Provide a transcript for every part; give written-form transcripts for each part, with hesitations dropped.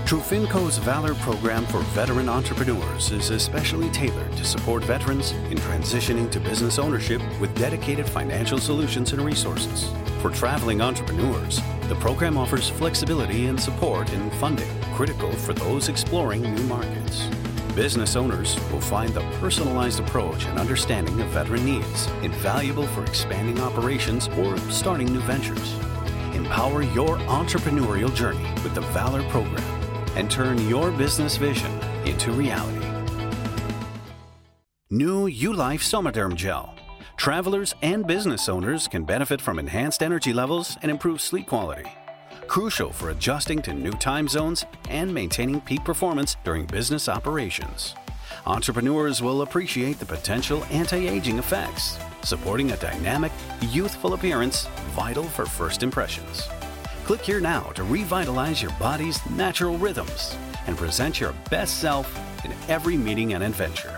Trufinco's Valor program for veteran entrepreneurs is especially tailored to support veterans in transitioning to business ownership with dedicated financial solutions and resources. For traveling entrepreneurs, the program offers flexibility and support in funding, critical for those exploring new markets. Business owners will find the personalized approach and understanding of veteran needs invaluable for expanding operations or starting new ventures. Empower your entrepreneurial journey with the Valor program and turn your business vision into reality. New ULife Somaderm Gel. Travelers and business owners can benefit from enhanced energy levels and improved sleep quality. Crucial for adjusting to new time zones and maintaining peak performance during business operations. Entrepreneurs will appreciate the potential anti-aging effects, supporting a dynamic, youthful appearance vital for first impressions. Click here now to revitalize your body's natural rhythms and present your best self in every meeting and adventure.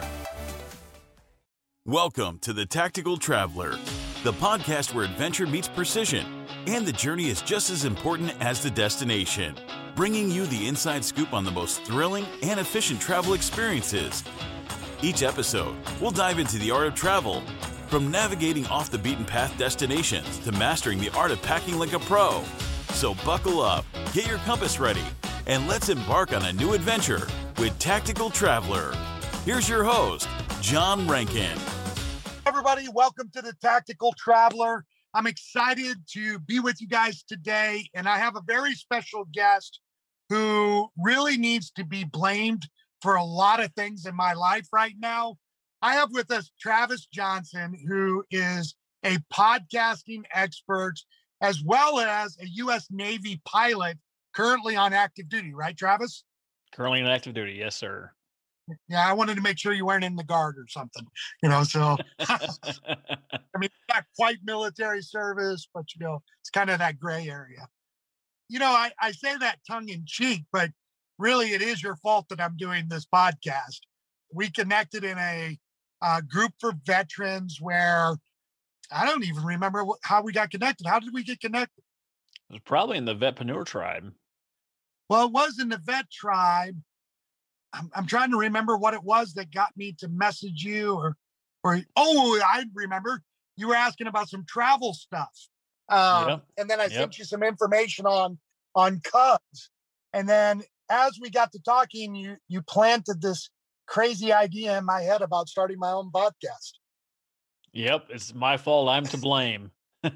Welcome to The Tactical Traveler, the podcast where adventure meets precision, and the journey is just as important as the destination, bringing you the inside scoop on the most thrilling and efficient travel experiences. Each episode, we'll dive into the art of travel, from navigating off the beaten path destinations to mastering the art of packing like a pro. So buckle up, get your compass ready, and let's embark on a new adventure with Tactical Traveler. Here's your host, John Rankin. Everybody, welcome to the Tactical Traveler. I'm excited to be with you guys today, and I have a very special guest who really needs to be blamed for a lot of things in my life right now. I have with us Travis Johnson, who is a podcasting expert, as well as a U.S. Navy pilot currently on active duty, right, Travis? Currently on active duty, yes, sir. Yeah, I wanted to make sure you weren't in the Guard or something, so, I mean, not quite military service, but, it's kind of that gray area. I say that tongue in cheek, but really it is your fault that I'm doing this podcast. We connected in a group for veterans where I don't even remember how we got connected. How did we get connected? It was probably in the Vetpreneur tribe. Well, it was in the Vet tribe. I'm trying to remember what it was that got me to message you I remember. You were asking about some travel stuff. And then I sent you some information on Cubs. And then as we got to talking, you planted this crazy idea in my head about starting my own podcast. Yep, it's my fault. I'm to blame.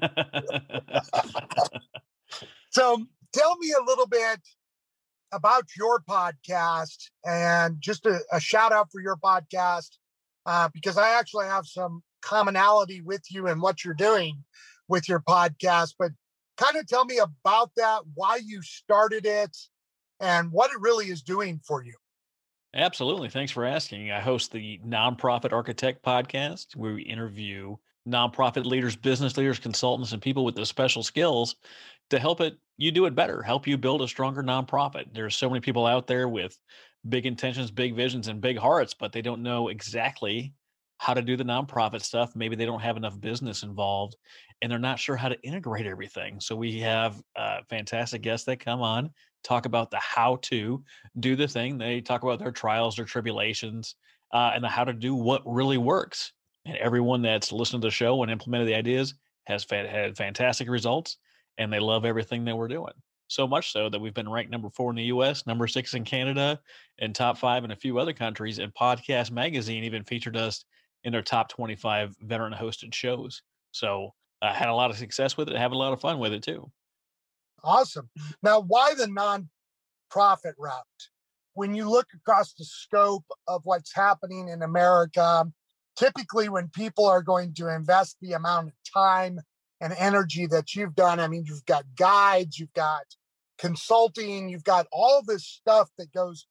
So tell me a little bit about your podcast and just a shout out for your podcast, because I actually have some commonality with you and what you're doing with your podcast, but kind of tell me about that, why you started it, and what it really is doing for you. Absolutely. Thanks for asking. I host the Nonprofit Architect podcast, where we interview nonprofit leaders, business leaders, consultants, and people with the special skills to help you do it better, help you build a stronger nonprofit. There's so many people out there with big intentions, big visions, and big hearts, but they don't know exactly how to do the nonprofit stuff. Maybe they don't have enough business involved, and they're not sure how to integrate everything. So we have fantastic guests that come on, talk about the how to do the thing. They talk about their trials, their tribulations, and the how to do what really works. And everyone that's listened to the show and implemented the ideas has had fantastic results, and they love everything that we're doing. So much so that we've been ranked number 4 in the U.S., number 6 in Canada, and top 5 in a few other countries. And Podcast Magazine even featured us in their top 25 veteran-hosted shows. So I had a lot of success with it, having a lot of fun with it too. Awesome. Now, why the nonprofit route? When you look across the scope of what's happening in America, typically when people are going to invest the amount of time and energy that you've done, I mean, you've got guides, you've got consulting, you've got all this stuff that goes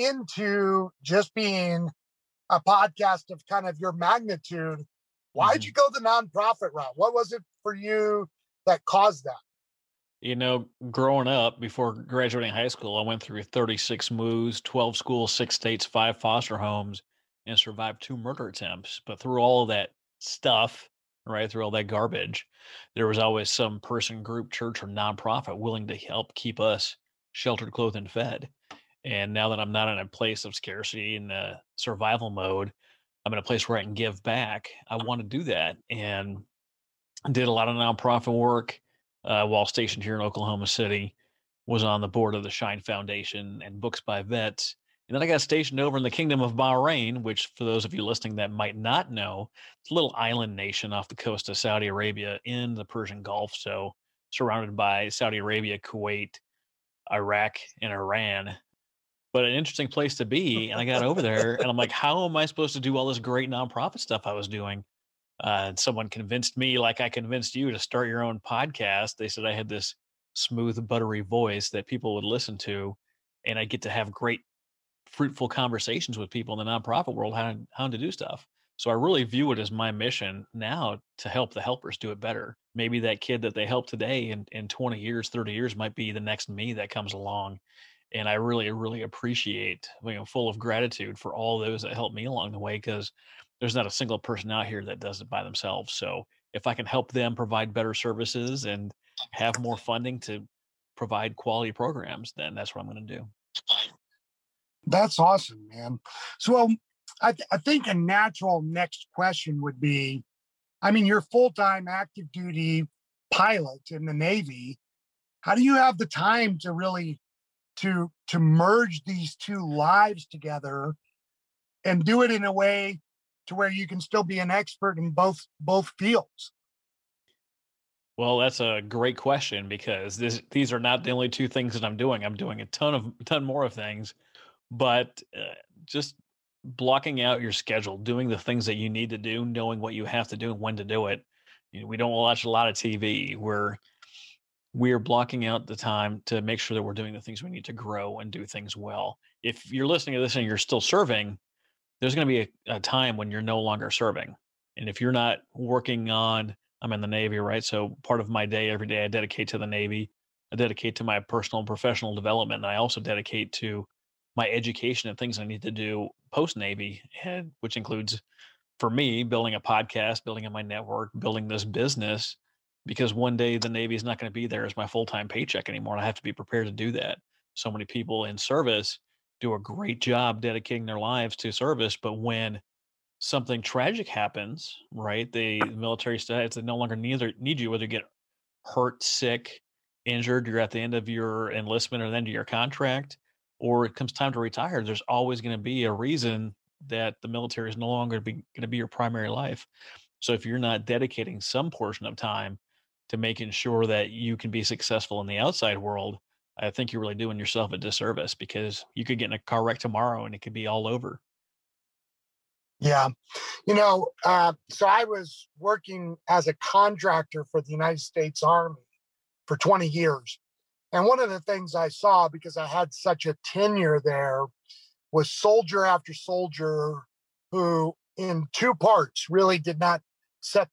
into just being a podcast of kind of your magnitude. Why'd you go the nonprofit route? What was it for you that caused that? Growing up, before graduating high school, I went through 36 moves, 12 schools, 6 states, 5 foster homes, and survived 2 murder attempts. But through all of that stuff, right, through all that garbage, there was always some person, group, church, or nonprofit willing to help keep us sheltered, clothed, and fed. And now that I'm not in a place of scarcity and survival mode, I'm in a place where I can give back. I want to do that. And did a lot of nonprofit work while stationed here in Oklahoma City, was on the board of the Shine Foundation and Books by Vets. And then I got stationed over in the Kingdom of Bahrain, which for those of you listening that might not know, it's a little island nation off the coast of Saudi Arabia in the Persian Gulf. So surrounded by Saudi Arabia, Kuwait, Iraq, and Iran. But an interesting place to be. And I got over there and I'm like, how am I supposed to do all this great nonprofit stuff I was doing? And someone convinced me, like I convinced you, to start your own podcast. They said I had this smooth, buttery voice that people would listen to, and I get to have great, fruitful conversations with people in the nonprofit world how to do stuff. So I really view it as my mission now to help the helpers do it better. Maybe that kid that they help today in 20 years, 30 years might be the next me that comes along. And I really, really appreciate, full of gratitude for all those that helped me along the way, because there's not a single person out here that does it by themselves. So if I can help them provide better services and have more funding to provide quality programs, then that's what I'm going to do. That's awesome, man. So I think a natural next question would be, I mean, you're full-time active duty pilot in the Navy. How do you have the time to really to merge these two lives together and do it in a way to where you can still be an expert in both fields? Well, that's a great question, because these are not the only two things that I'm doing. I'm doing a ton more of things, but just blocking out your schedule, doing the things that you need to do, knowing what you have to do and when to do it. We don't watch a lot of TV. We're blocking out the time to make sure that we're doing the things we need to grow and do things well. If you're listening to this and you're still serving, there's going to be a time when you're no longer serving. And if you're not working on, I'm in the Navy, right? So part of my day, every day, I dedicate to the Navy. I dedicate to my personal and professional development. And I also dedicate to my education and things I need to do post-Navy, which includes, for me, building a podcast, building on my network, building this business, because one day the Navy is not going to be there as my full-time paycheck anymore. And I have to be prepared to do that. So many people in service do a great job dedicating their lives to service, but when something tragic happens, right, the military states, they no longer need you, whether you get hurt, sick, injured, you're at the end of your enlistment or the end of your contract, or it comes time to retire, there's always going to be a reason that the military is no longer going to be your primary life. So if you're not dedicating some portion of time to making sure that you can be successful in the outside world, I think you're really doing yourself a disservice, because you could get in a car wreck tomorrow and it could be all over. Yeah. So I was working as a contractor for the United States Army for 20 years. And one of the things I saw, because I had such a tenure there, was soldier after soldier who, in two parts, really did not set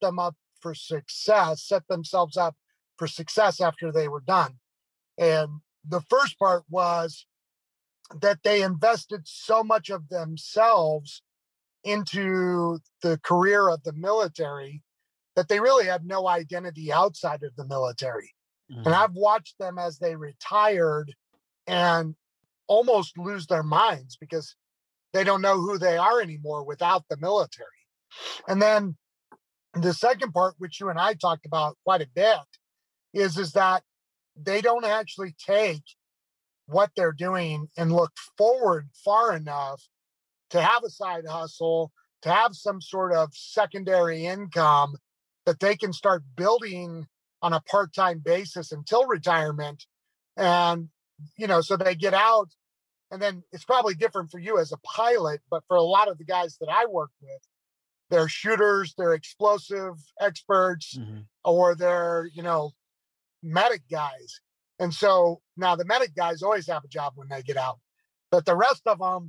themselves up for success after they were done. And the first part was that they invested so much of themselves into the career of the military that they really had no identity outside of the military. Mm-hmm. And I've watched them as they retired and almost lose their minds because they don't know who they are anymore without the military. And then the second part, which you and I talked about quite a bit, is that they don't actually take what they're doing and look forward far enough to have a side hustle, to have some sort of secondary income that they can start building on a part-time basis until retirement. And, so they get out, and then it's probably different for you as a pilot, but for a lot of the guys that I work with, they're shooters, they're explosive experts, mm-hmm. or they're, medic guys. And so now the medic guys always have a job when they get out, but the rest of them,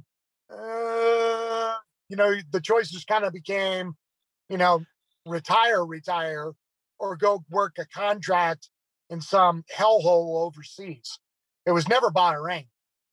the choices kind of became, retire, or go work a contract in some hellhole overseas. It was never Bahrain.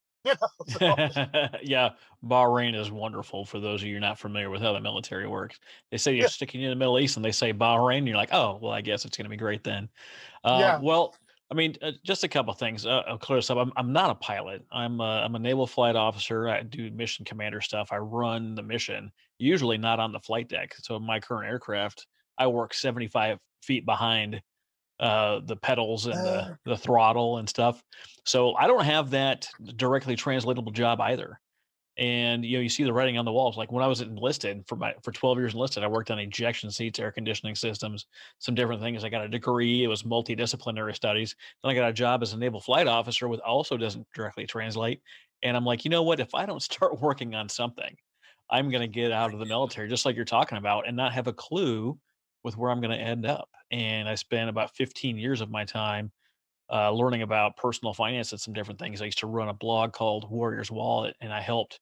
Yeah, Bahrain is wonderful. For those of you not familiar with how the military works, they say you're sticking in the Middle East, and they say Bahrain, and you're like, oh, well, I guess it's going to be great then. Well, I mean, just a couple things. I'll clear this up. I'm not a pilot. I'm a naval flight officer. I do mission commander stuff. I run the mission, usually not on the flight deck. So my current aircraft, I work 75 feet behind the pedals and Uh, the throttle and stuff. So I don't have that directly translatable job either. And you see the writing on the walls. Like when I was enlisted for 12 years enlisted, I worked on ejection seats, air conditioning systems, some different things. I got a degree. It was multidisciplinary studies. Then I got a job as a naval flight officer, with also doesn't directly translate. And I'm like, you know what? If I don't start working on something, I'm going to get out of the military, just like you're talking about, and not have a clue with where I'm going to end up. And I spent about 15 years of my time learning about personal finance and some different things. I used to run a blog called Warriors Wallet, and I helped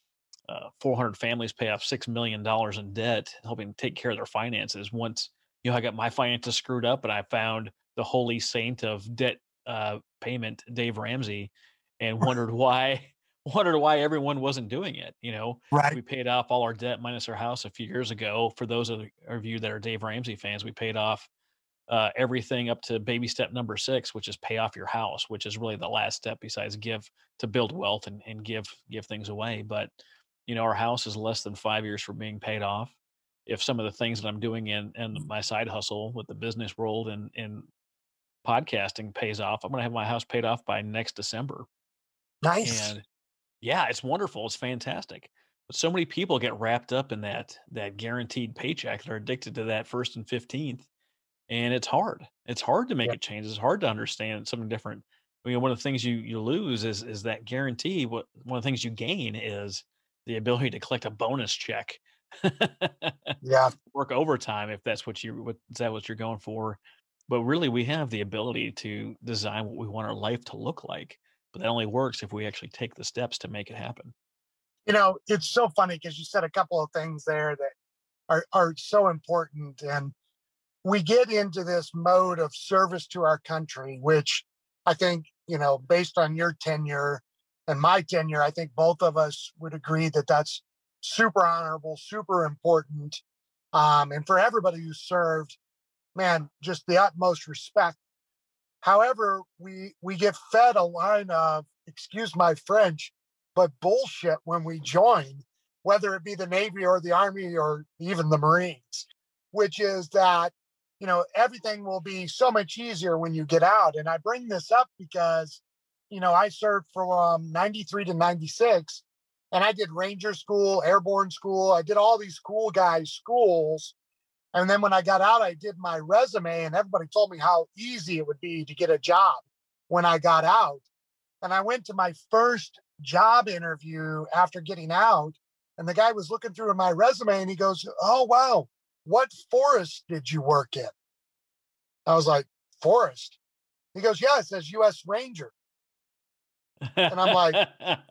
400 families pay off $6 million in debt, helping take care of their finances. Once I got my finances screwed up, and I found the holy saint of debt payment, Dave Ramsey, and wondered why everyone wasn't doing it. right. We paid off all our debt minus our house a few years ago. For those of you that are Dave Ramsey fans, we paid off everything up to baby step number 6, which is pay off your house, which is really the last step besides give, to build wealth and give things away. But our house is less than 5 years from being paid off. If some of the things that I'm doing in my side hustle with the business world and podcasting pays off, I'm going to have my house paid off by next December. Nice. And yeah, it's wonderful. It's fantastic. But so many people get wrapped up in that guaranteed paycheck. They're addicted to that first and 15th. And it's hard. It's hard to make Yeah. a change. It's hard to understand something different. One of the things you lose is that guarantee. One of the things you gain is the ability to collect a bonus check, Yeah. work overtime if that's what you're going for. But really, we have the ability to design what we want our life to look like. But that only works if we actually take the steps to make it happen. It's so funny because you said a couple of things there that are so important. And we get into this mode of service to our country, which I think, based on your tenure and my tenure, I think both of us would agree that that's super honorable, super important. And for everybody who served, man, just the utmost respect. However, we get fed a line of, excuse my French, but bullshit when we join, whether it be the Navy or the Army or even the Marines, which is that, everything will be so much easier when you get out. And I bring this up because, I served from 93 to 96, and I did Ranger School, Airborne School. I did all these cool guys' schools. And then when I got out, I did my resume, and everybody told me how easy it would be to get a job when I got out. And I went to my first job interview after getting out, and the guy was looking through my resume, and he goes, "Oh, wow, what forest did you work in?" I was like, "Forest?" He goes, "Yeah, it says U.S. Ranger." And I'm like,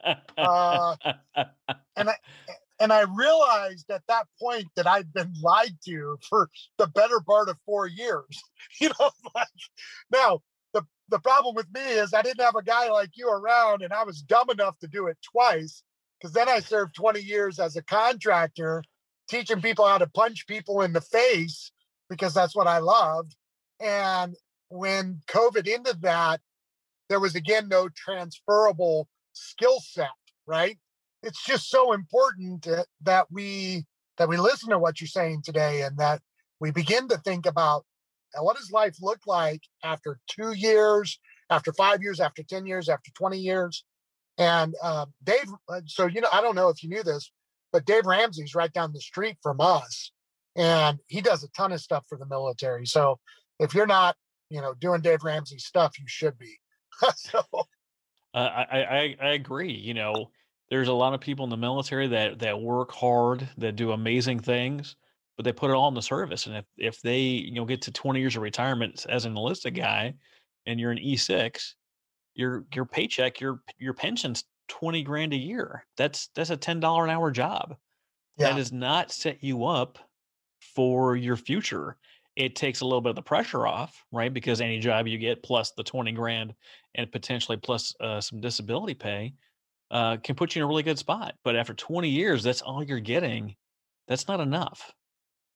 and I and I realized at that point that I'd been lied to for the better part of 4 years. Like, now the problem with me is I didn't have a guy like you around, and I was dumb enough to do it twice, because then I served 20 years as a contractor, teaching people how to punch people in the face because that's what I loved. And when COVID ended that, there was again no transferable skill set, right? It's just so important that we listen to what you're saying today, and that we begin to think about, what does life look like after 2 years, after 5 years, after 10 years, after 20 years. And Dave, so I don't know if you knew this, but Dave Ramsey's right down the street from us, and he does a ton of stuff for the military. So if you're not, doing Dave Ramsey stuff, you should be. So I agree. There's a lot of people in the military that work hard, that do amazing things, but they put it all in the service. And if they get to 20 years of retirement as an enlisted guy, and you're an E6, your paycheck, your pension's 20 grand a year. That's a $10 an hour job. That yeah, does not set you up for your future. It takes a little bit of the pressure off, right? Because any job you get plus the 20 grand and potentially plus some disability pay can put you in a really good spot. But after 20 years, that's all you're getting. That's not enough.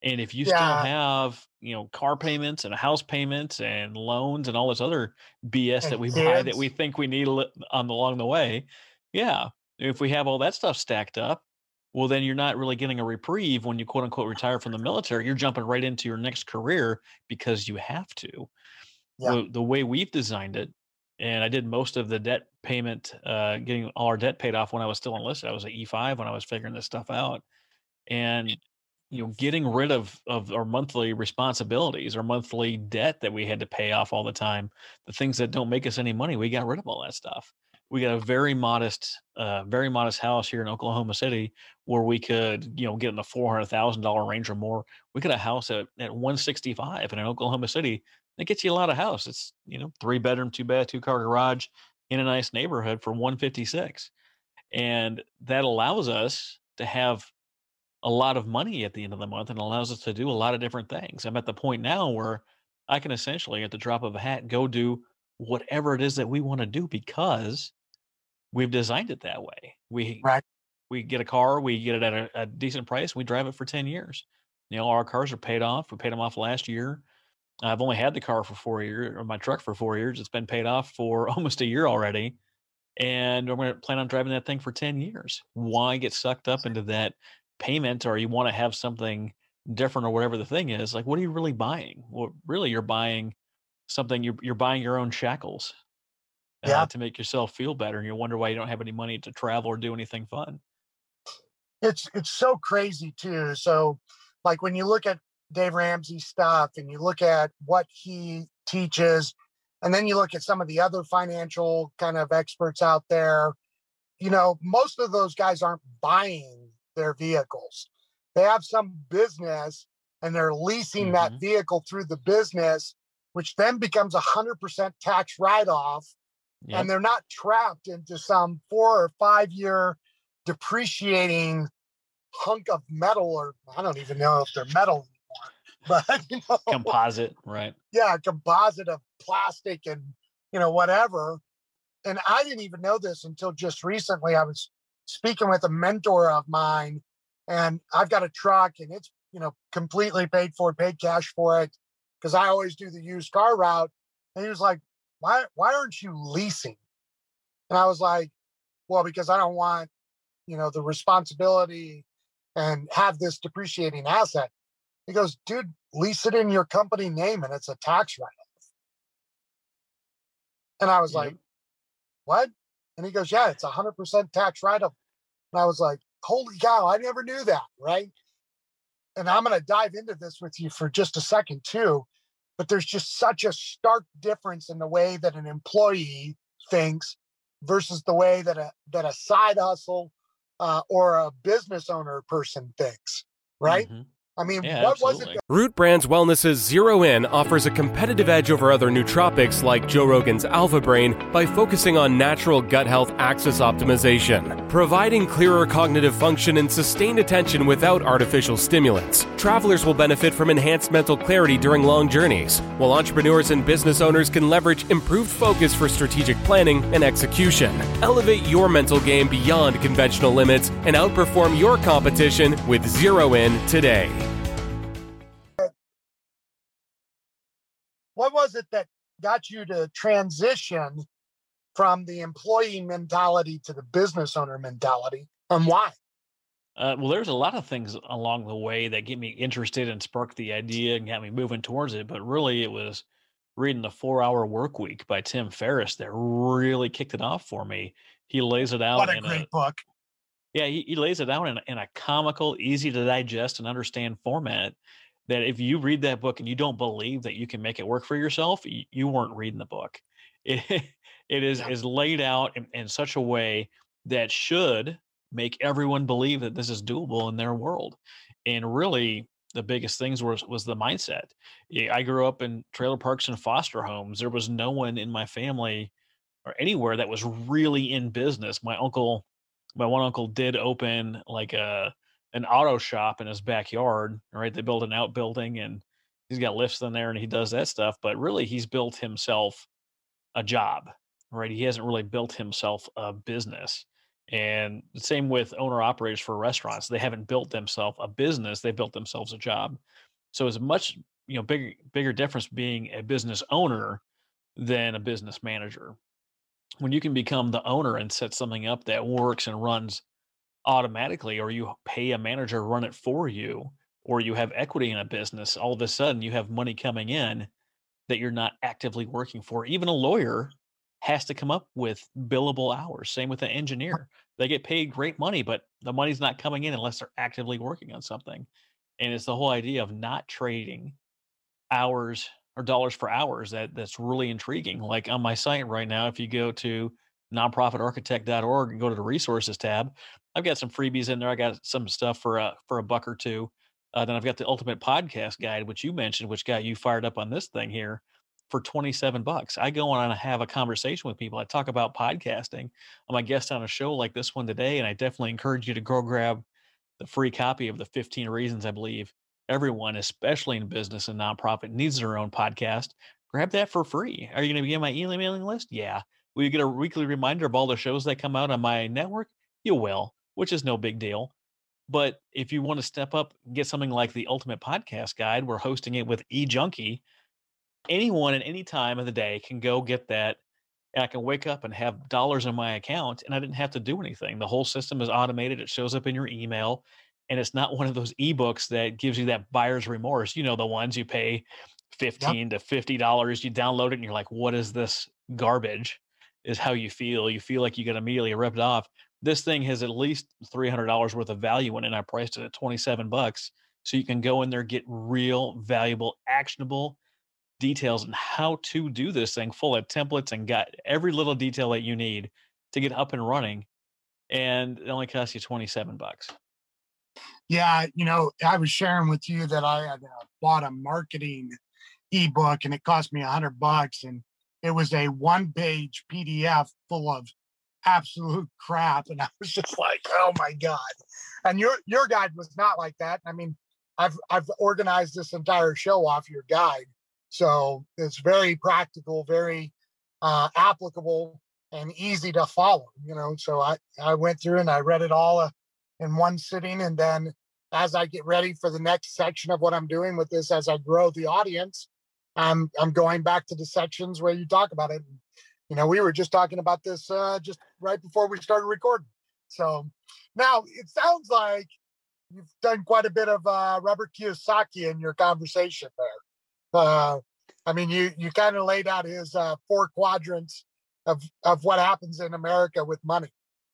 And if you still Yeah. have, car payments and house payments and loans and all this other BS that And we buy that we kids. think we need along the way, yeah, if we have all that stuff stacked up, well, then you're not really getting a reprieve when you quote unquote retire from the military. You're jumping right into your next career because you have to. Yeah. Well, the way we've designed it, and I did most of the debt payment, getting all our debt paid off when I was still enlisted. I was at E5 when I was figuring this stuff out, and getting rid of our monthly responsibilities, our monthly debt that we had to pay off all the time, the things that don't make us any money, we got rid of all that stuff. We got a very modest house here in Oklahoma City where we could, get in the $400,000 range or more. We got a house at 165 in Oklahoma City. That gets you a lot of house. It's 3 bedroom, 2 bath, 2 car garage in a nice neighborhood for 156, and that allows us to have a lot of money at the end of the month and allows us to do a lot of different things. I'm at the point now where I can essentially, at the drop of a hat, go do whatever it is that we want to do because we've designed it that way. We Right. we get a car, we get it at a decent price, we drive it for 10 years. Our cars are paid off. We paid them off last year. I've only had the car for 4 years, or my truck for 4 years. It's been paid off for almost a year already. And I'm going to plan on driving that thing for 10 years. Why get sucked up into that payment, or you want to have something different, or whatever the thing is? Like, what are you really buying? Well, really, you're buying something. You're buying your own shackles Yeah. to make yourself feel better, and you wonder why you don't have any money to travel or do anything fun. It's so crazy too. So like when you look at Dave Ramsey's stuff and you look at what he teaches, and then you look at some of the other financial kind of experts out there, most of those guys aren't buying their vehicles. They have some business and they're leasing that vehicle through the business, which then becomes 100% tax write-off. Yep. And they're not trapped into some 4 or 5 year depreciating hunk of metal, or I don't even know if they're metal anymore, but Composite, right? yeah, composite of plastic and whatever. And I didn't even know this until just recently. I was speaking with a mentor of mine, and I've got a truck, and it's completely paid cash for it, because I always do the used car route. And he was like, why aren't you leasing? And I was like, well, because I don't want the responsibility and have this depreciating asset. He goes, dude, lease it in your company name and it's a tax write-off. And I was like, what? And he goes, yeah, it's 100% tax write-off. And I was like, holy cow, I never knew that, right? And I'm going to dive into this with you for just a second too. But there's just such a stark difference in the way that an employee thinks versus the way that a side hustle or a business owner person thinks, right? I mean, Yeah, what absolutely. was it? Root Brands Wellness's Zero In offers a competitive edge over other nootropics like Joe Rogan's Alpha Brain by focusing on natural gut health axis optimization, providing clearer cognitive function and sustained attention without artificial stimulants. Travelers will benefit from enhanced mental clarity during long journeys, while entrepreneurs and business owners can leverage improved focus for strategic planning and execution. Elevate your mental game beyond conventional limits and outperform your competition with Zero In today. What was it that got you to transition from the employee mentality to the business owner mentality, and why? Well, there's a lot of things along the way that get me interested and sparked the idea and got me moving towards it. But really, it was reading The 4 Hour Work Week by Tim Ferriss that really kicked it off for me. He lays it out What a great book. Yeah, he lays it out in a comical, easy to digest and understand format that if you read that book and you don't believe that you can make it work for yourself, you weren't reading the book. It is laid out in such a way that should make everyone believe that this is doable in their world. And really, the biggest things was the mindset. I grew up in trailer parks and foster homes. There was no one in my family or anywhere that was really in business. My one uncle did open like an auto shop in his backyard, right? They built an outbuilding and he's got lifts in there and he does that stuff. But really, he's built himself a job, right? He hasn't really built himself a business. And the same with owner operators for restaurants. They haven't built themselves a business, they built themselves a job. So it's much, bigger difference being a business owner than a business manager. When you can become the owner and set something up that works and runs automatically, or you pay a manager to run it for you, or you have equity in a business, all of a sudden you have money coming in that you're not actively working for. Even a lawyer has to come up with billable hours. Same with an engineer. They get paid great money, but the money's not coming in unless they're actively working on something. And it's the whole idea of not trading hours or dollars for hours that's really intriguing. Like on my site right now, if you go to nonprofitarchitect.org and go to the resources tab, I've got some freebies in there. I got some stuff for a buck or two. Then I've got the ultimate podcast guide, which you mentioned, which got you fired up on this thing here for $27. I go on and have a conversation with people. I talk about podcasting. I'm a guest on a show like this one today, and I definitely encourage you to go grab the free copy of the 15 reasons I believe everyone, especially in business and nonprofit, needs their own podcast. Grab that for free. Are you going to be on my emailing list? Yeah. Will you get a weekly reminder of all the shows that come out on my network? You will, which is no big deal. But if you want to step up and get something like the Ultimate Podcast Guide, we're hosting it with eJunkie. Anyone at any time of the day can go get that. And I can wake up and have dollars in my account, and I didn't have to do anything. The whole system is automated. It shows up in your email, and it's not one of those ebooks that gives you that buyer's remorse. You know, the ones you pay $15 to $50, you download it, and you're like, what is this garbage? Is how you feel. You feel like you get immediately ripped off. This thing has at least $300 worth of value in it, and I priced it at $27. So you can go in there, get real, valuable, actionable details on how to do this thing, full of templates, and got every little detail that you need to get up and running. And it only costs you $27. Yeah, I was sharing with you that I had bought a marketing ebook, and it cost me $100, and it was a one-page PDF full of absolute crap, and I was just like, oh my god. And your guide was not like that. I mean, I've organized this entire show off your guide, so it's very practical, very applicable, and easy to follow. So I went through and I read it all in one sitting, and then as I get ready for the next section of what I'm doing with this, as I grow the audience, I'm going back to the sections where you talk about it. We were just talking about this just right before we started recording. So now it sounds like you've done quite a bit of Robert Kiyosaki in your conversation there. I mean, you kind of laid out his 4 quadrants of what happens in America with money.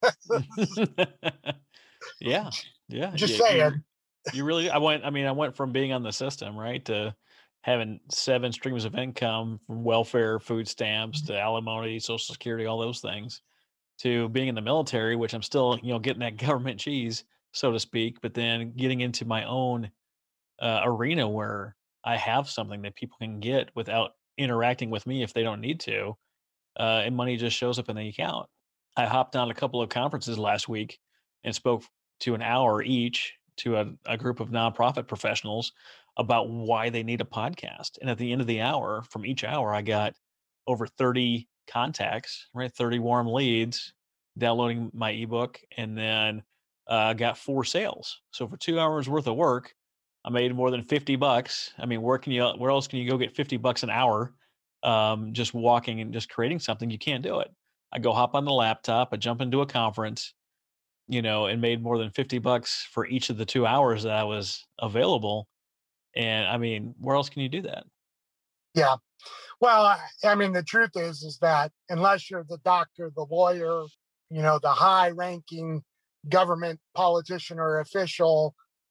Yeah. Just saying. You really, I went from being on the system, right, to having 7 streams of income from welfare, food stamps, to alimony, Social Security, all those things, to being in the military, which I'm still, getting that government cheese, so to speak, but then getting into my own arena where I have something that people can get without interacting with me if they don't need to, and money just shows up in the account. I hopped on a couple of conferences last week and spoke to an hour each to a group of nonprofit professionals about why they need a podcast. And at the end of the hour, from each hour, I got over 30 contacts, right? 30 warm leads downloading my ebook, and then got 4 sales. So for 2 hours worth of work, I made more than $50. I mean, where else can you go get $50 an hour? Just walking and just creating something? You can't do it. I go hop on the laptop, I jump into a conference, and made more than $50 for each of the 2 hours that I was available. And I mean, where else can you do that? Yeah. Well, I mean, the truth is that unless you're the doctor, the lawyer, the high ranking government politician or official,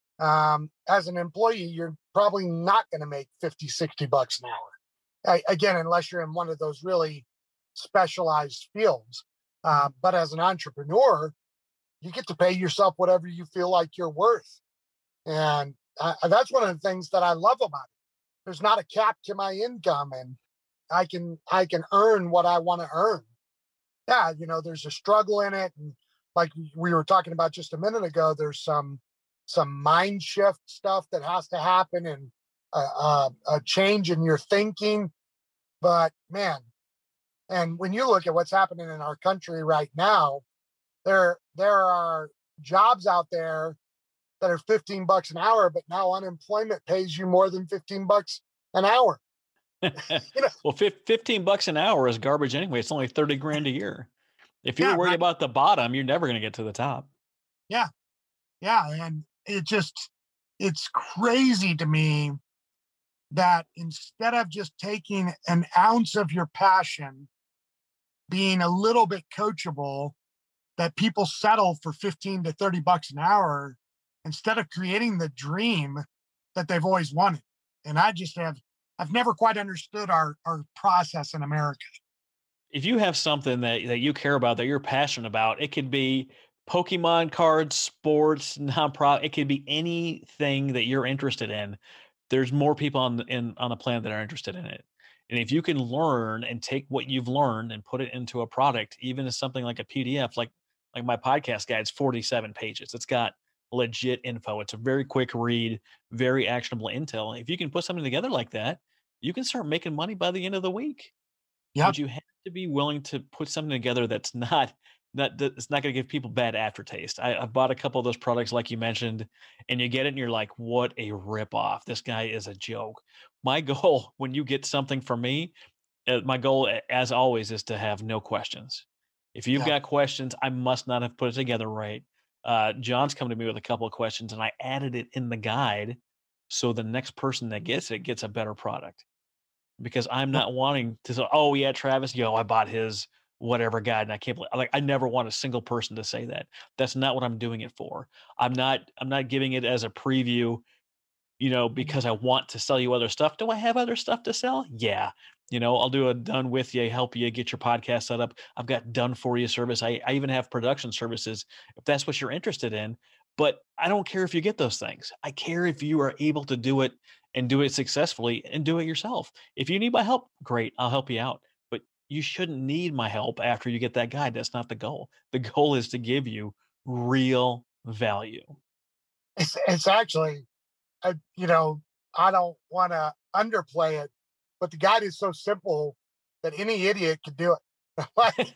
as an employee, you're probably not going to make $50-$60 an hour. Again, unless you're in one of those really specialized fields. But as an entrepreneur, you get to pay yourself whatever you feel like you're worth. And that's one of the things that I love about it. There's not a cap to my income, and I can earn what I want to earn. Yeah, there's a struggle in it, and like we were talking about just a minute ago, there's some mind shift stuff that has to happen, and a change in your thinking. But man, and when you look at what's happening in our country right now, there are jobs out there that are $15 an hour, but now unemployment pays you more than $15 an hour. Well, $15 an hour is garbage anyway. It's only 30 grand a year. If you're worried right. about the bottom, you're never going to get to the top. Yeah. And it's crazy to me that instead of just taking an ounce of your passion, being a little bit coachable, that people settle for $15 to $30 an hour instead of creating the dream that they've always wanted. And I've never quite understood our process in America. If you have something that you care about, that you're passionate about, it could be Pokemon cards, sports, nonprofit. It could be anything that you're interested in. There's more people on the planet that are interested in it. And if you can learn and take what you've learned and put it into a product, even as something like a PDF, like my podcast guide's 47 pages. It's got legit info. It's a very quick read, very actionable intel. If you can put something together like that, you can start making money by the end of the week. Yeah. But you have to be willing to put something together that's not going to give people bad aftertaste. I've bought a couple of those products, like you mentioned, and you get it and you're like, what a ripoff. This guy is a joke. My goal when you get something from me, my goal, as always, is to have no questions. If you've got questions, I must not have put it together right. John's come to me with a couple of questions, and I added it in the guide so the next person that gets it gets a better product. Because I'm not wanting to say, oh, yeah, Travis, I bought his whatever guide, and I can't believe, I never want a single person to say that. That's not what I'm doing it for. I'm not giving it as a preview, because I want to sell you other stuff. Do I have other stuff to sell? Yeah. I'll do a done with you, help you get your podcast set up. I've got done for you service. I even have production services if that's what you're interested in. But I don't care if you get those things. I care if you are able to do it and do it successfully and do it yourself. If you need my help, great, I'll help you out. But you shouldn't need my help after you get that guide. That's not the goal. The goal is to give you real value. It's actually, I don't want to underplay it, but the guide is so simple that any idiot could do it.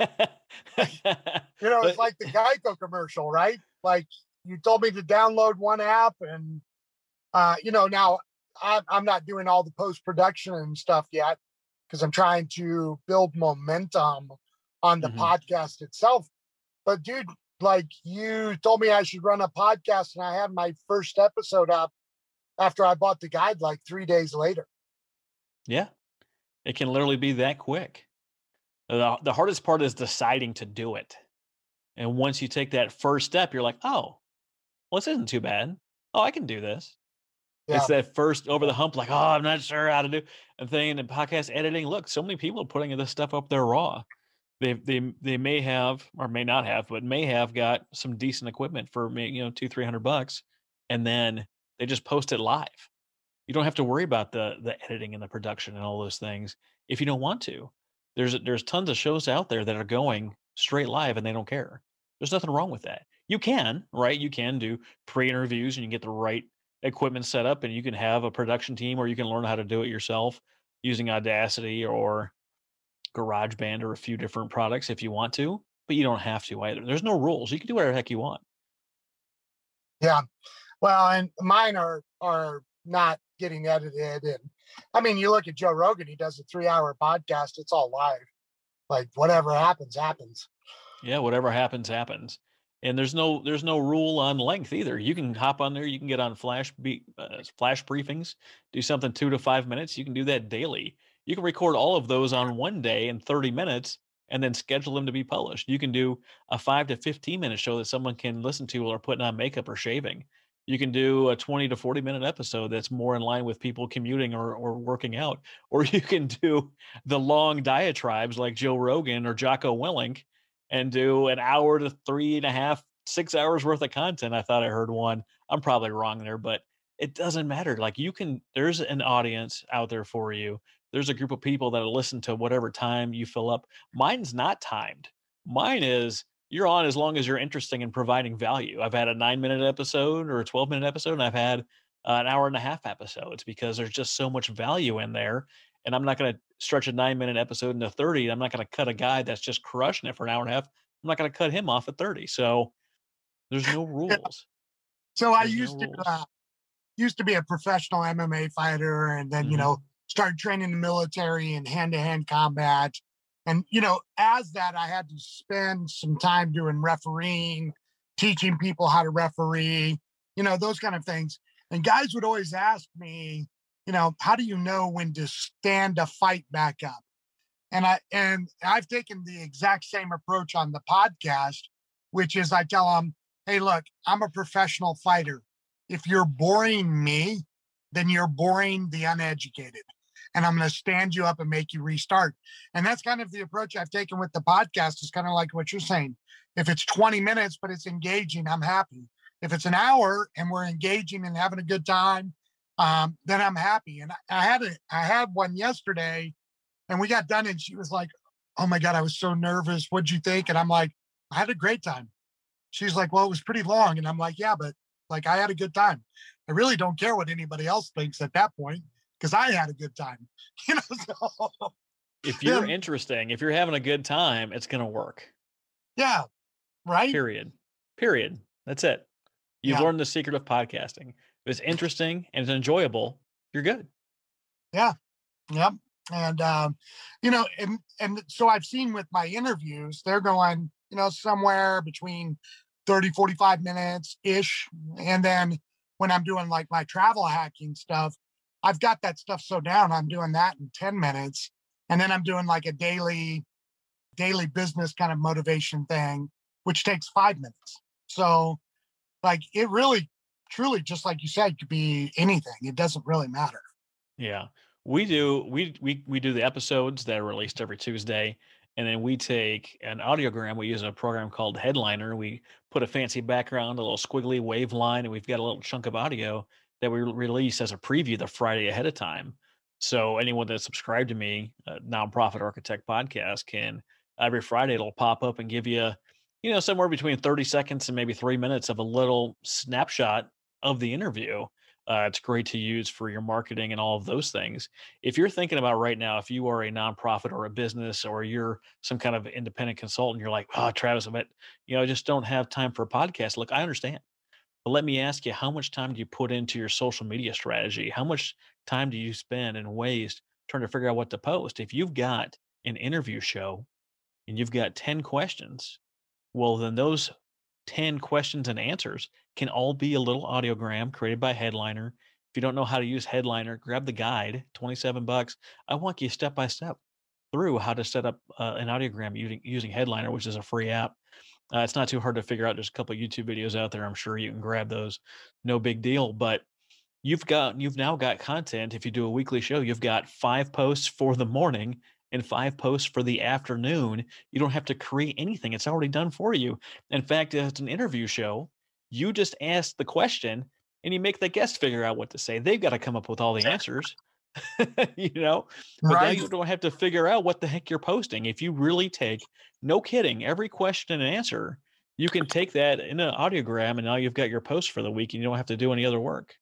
It's like the Geico commercial, right? Like, you told me to download one app, and now I'm not doing all the post-production and stuff yet because I'm trying to build momentum on the podcast itself. But dude, like, you told me I should run a podcast, and I had my first episode up after I bought the guide like 3 days later. Yeah, it can literally be that quick. The hardest part is deciding to do it. And once you take that first step, you're like, oh, well, this isn't too bad. Oh, I can do this. Yeah. It's that first over the hump, like, oh, I'm not sure how to do a thing. And podcast editing, look, so many people are putting this stuff up there raw. They may have, or may not have, but may have got some decent equipment for $200-$300, and then they just post it live. You don't have to worry about the editing and the production and all those things if you don't want to. There's tons of shows out there that are going straight live and they don't care. There's nothing wrong with that. You can, right? You can do pre-interviews and you can get the right equipment set up, and you can have a production team, or you can learn how to do it yourself using Audacity or GarageBand or a few different products if you want to, but you don't have to either. There's no rules. You can do whatever the heck you want. Yeah. Well, and mine are not getting edited. And I mean, you look at Joe Rogan, he does a 3-hour podcast. It's all live. Like, whatever happens, happens. Yeah. Whatever happens. And there's no rule on length either. You can hop on there. You can get on flash briefings, do something 2 to 5 minutes. You can do that daily. You can record all of those on one day in 30 minutes and then schedule them to be published. You can do a 5 to 15 minute show that someone can listen to while they're putting on makeup or shaving. You can do a 20 to 40 minute episode that's more in line with people commuting or working out. Or you can do the long diatribes like Joe Rogan or Jocko Willink and do an hour to 3.5, 6 hours worth of content. I thought I heard one. I'm probably wrong there, but it doesn't matter. Like, there's an audience out there for you. There's a group of people that'll listen to whatever time you fill up. Mine's not timed. Mine is, you're on as long as you're interesting in providing value. I've had a 9-minute episode or a 12-minute episode, and I've had an 1.5 hour episodes because there's just so much value in there. And I'm not going to stretch a 9-minute episode into 30. I'm not going to cut a guy that's just crushing it for an 1.5 hours. I'm not going to cut him off at 30. So there's no rules. So I used to be a professional MMA fighter, and then, started training in the military and hand-to-hand combat. And, as that, I had to spend some time doing refereeing, teaching people how to referee, those kind of things. And guys would always ask me, how do you know when to stand a fight back up? And I've taken the exact same approach on the podcast, which is I tell them, hey, look, I'm a professional fighter. If you're boring me, then you're boring the uneducated. And I'm going to stand you up and make you restart. And that's kind of the approach I've taken with the podcast. Is kind of like what you're saying. If it's 20 minutes, but it's engaging, I'm happy. If it's an hour and we're engaging and having a good time, then I'm happy. And I had one yesterday, and we got done, and she was like, oh my God, I was so nervous. What'd you think? And I'm like, I had a great time. She's like, well, it was pretty long. And I'm like, yeah, but like, I had a good time. I really don't care what anybody else thinks at that point, because I had a good time. So if you're interesting, if you're having a good time, it's going to work. Yeah. Right. Period. That's it. You've learned the secret of podcasting. If it's interesting and it's enjoyable, you're good. Yeah. Yep. And, and so I've seen with my interviews, they're going, somewhere between 30, 45 minutes ish. And then when I'm doing like my travel hacking stuff, I've got that stuff so down, I'm doing that in 10 minutes. And then I'm doing like a daily business kind of motivation thing, which takes 5 minutes. So like, it really, truly, just like you said, could be anything. It doesn't really matter. Yeah. We do the episodes that are released every Tuesday, and then we take an audiogram. We use a program called Headliner. We put a fancy background, a little squiggly wave line, and we've got a little chunk of audio that we release as a preview the Friday ahead of time. So anyone that's subscribed to me, Nonprofit Architect Podcast, can every Friday it'll pop up and give you, somewhere between 30 seconds and maybe 3 minutes of a little snapshot of the interview. It's great to use for your marketing and all of those things. If you're thinking about right now, if you are a nonprofit or a business, or you're some kind of independent consultant, you're like, oh, Travis, I just don't have time for a podcast. Look, I understand. But let me ask you, how much time do you put into your social media strategy? How much time do you spend and waste trying to figure out what to post? If you've got an interview show and you've got 10 questions, well, then those 10 questions and answers can all be a little audiogram created by Headliner. If you don't know how to use Headliner, grab the guide, $27. I walk you step by step through how to set up an audiogram using Headliner, which is a free app. It's not too hard to figure out. There's a couple of YouTube videos out there. I'm sure you can grab those. No big deal. But you've now got content. If you do a weekly show, you've got 5 posts for the morning and 5 posts for the afternoon. You don't have to create anything. It's already done for you. In fact, if it's an interview show, you just ask the question and you make the guest figure out what to say. They've got to come up with all the answers, but now you don't have to figure out what the heck you're posting. If you really take, no kidding, every question and answer, you can take that in an audiogram, and now you've got your post for the week and you don't have to do any other work.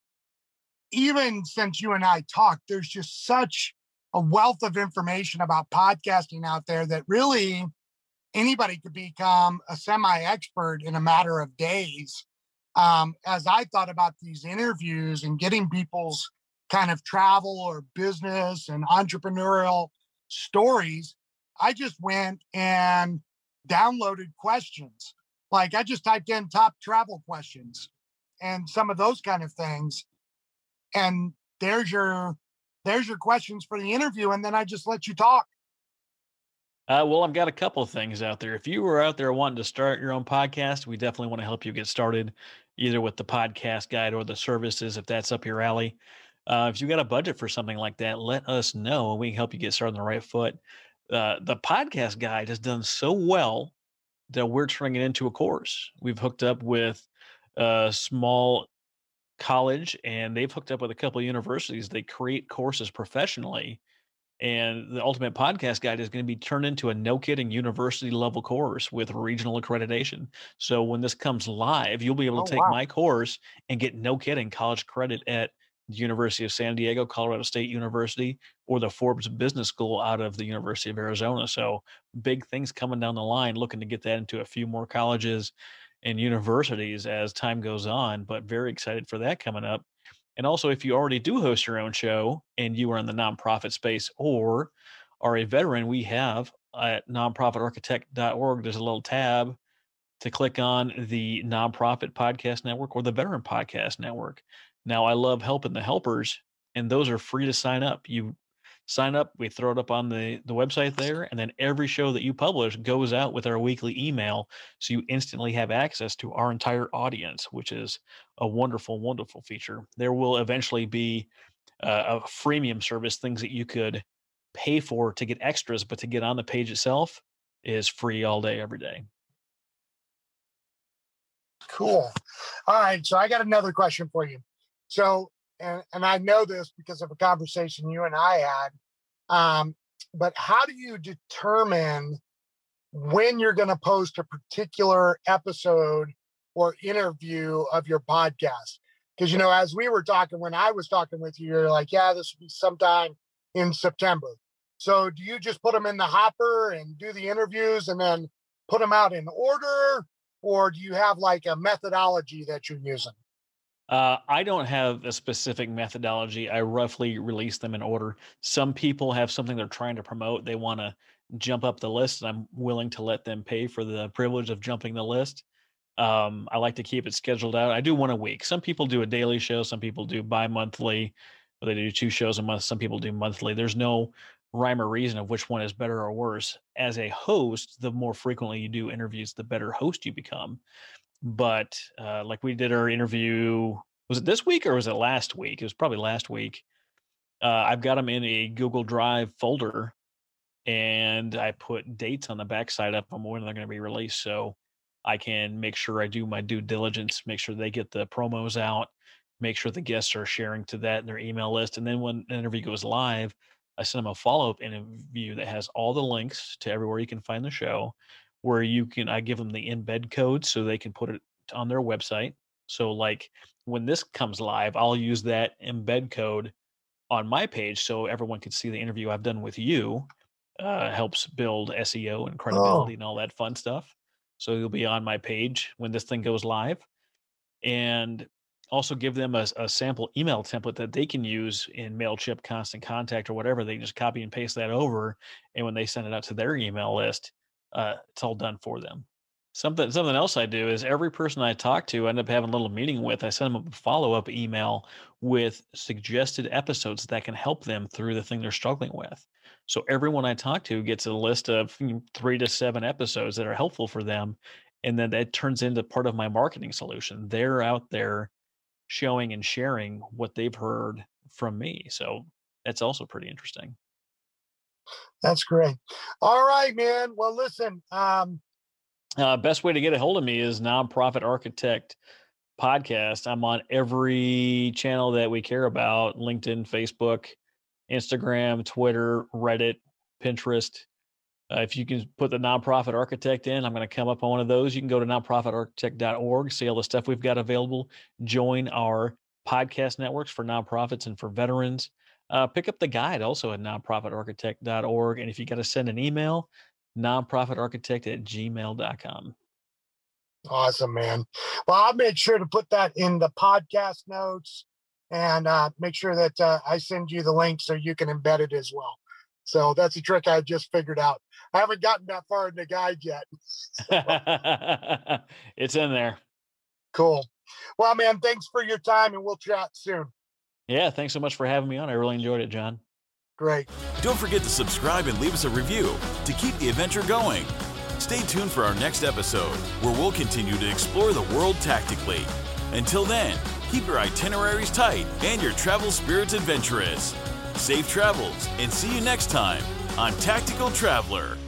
Even since you and I talked, there's just such a wealth of information about podcasting out there that really anybody could become a semi-expert in a matter of days. As I thought about these interviews and getting people's kind of travel or business and entrepreneurial stories, I just went and downloaded questions. Like I just typed in top travel questions and some of those kind of things. And there's your questions for the interview. And then I just let you talk. Well, I've got a couple of things out there. If you were out there wanting to start your own podcast, we definitely want to help you get started, either with the podcast guide or the services, if that's up your alley. If you got a budget for something like that, let us know and we can help you get started on the right foot. The podcast guide has done so well that we're turning it into a course. We've hooked up with a small college, and they've hooked up with a couple of universities. They create courses professionally. And the Ultimate Podcast Guide is going to be turned into a no kidding university level course with regional accreditation. So when this comes live, you'll be able to take my course and get no kidding college credit at the University of San Diego, Colorado State University, or the Forbes Business School out of the University of Arizona. So big things coming down the line, looking to get that into a few more colleges and universities as time goes on, but very excited for that coming up. And also, if you already do host your own show and you are in the nonprofit space or are a veteran, we have at nonprofitarchitect.org, there's a little tab to click on the Nonprofit Podcast Network or the Veteran Podcast Network. Now, I love helping the helpers, and those are free to sign up. You sign up, we throw it up on the website there, and then every show that you publish goes out with our weekly email, so you instantly have access to our entire audience, which is a wonderful, wonderful feature. There will eventually be a freemium service, things that you could pay for to get extras, but to get on the page itself is free all day, every day. Cool. All right. So I got another question for you. So, and I know this because of a conversation you and I had, but how do you determine when you're going to post a particular episode or interview of your podcast? Because, as we were talking, when I was talking with you, you're like, yeah, this will be sometime in September. So do you just put them in the hopper and do the interviews and then put them out in order? Or do you have like a methodology that you're using? I don't have a specific methodology. I roughly release them in order. Some people have something they're trying to promote. They want to jump up the list, and I'm willing to let them pay for the privilege of jumping the list. I like to keep it scheduled out. I do one a week. Some people do a daily show. Some people do bi-monthly. Or they do 2 shows a month. Some people do monthly. There's no rhyme or reason of which one is better or worse. As a host, the more frequently you do interviews, the better host you become. But like we did our interview, was it this week or was it last week? It was probably last week. I've got them in a Google Drive folder, and I put dates on the backside of them when they're going to be released, so I can make sure I do my due diligence, make sure they get the promos out, make sure the guests are sharing to that in their email list. And then when the interview goes live, I send them a follow-up interview that has all the links to everywhere you can find the show, where I give them the embed code so they can put it on their website. So like when this comes live, I'll use that embed code on my page so everyone can see the interview I've done with you. Helps build SEO and credibility and all that fun stuff. So you'll be on my page when this thing goes live. And also give them a sample email template that they can use in MailChimp, Constant Contact, or whatever. They can just copy and paste that over. And when they send it out to their email list, it's all done for them. Something else I do is every person I talk to, I end up having a little meeting with, I send them a follow-up email with suggested episodes that can help them through the thing they're struggling with. So everyone I talk to gets a list of 3 to 7 episodes that are helpful for them. And then that turns into part of my marketing solution. They're out there showing and sharing what they've heard from me. So that's also pretty interesting. That's great. All right, man. Well, listen, best way to get a hold of me is Nonprofit Architect Podcast. I'm on every channel that we care about: LinkedIn, Facebook, Instagram, Twitter, Reddit, Pinterest. If you can put the Nonprofit Architect in, I'm going to come up on one of those. You can go to nonprofitarchitect.org, see all the stuff we've got available. Join our podcast networks for nonprofits and for veterans. Pick up the guide also at nonprofitarchitect.org. And if you got to send an email, nonprofitarchitect@gmail.com. Awesome, man. Well, I'll make sure to put that in the podcast notes and make sure that I send you the link so you can embed it as well. So that's a trick I just figured out. I haven't gotten that far in the guide yet. It's in there. Cool. Well, man, thanks for your time, and we'll chat soon. Yeah, thanks so much for having me on. I really enjoyed it, John. Great. Don't forget to subscribe and leave us a review to keep the adventure going. Stay tuned for our next episode, where we'll continue to explore the world tactically. Until then, keep your itineraries tight and your travel spirits adventurous. Safe travels, and see you next time on Tactical Traveler.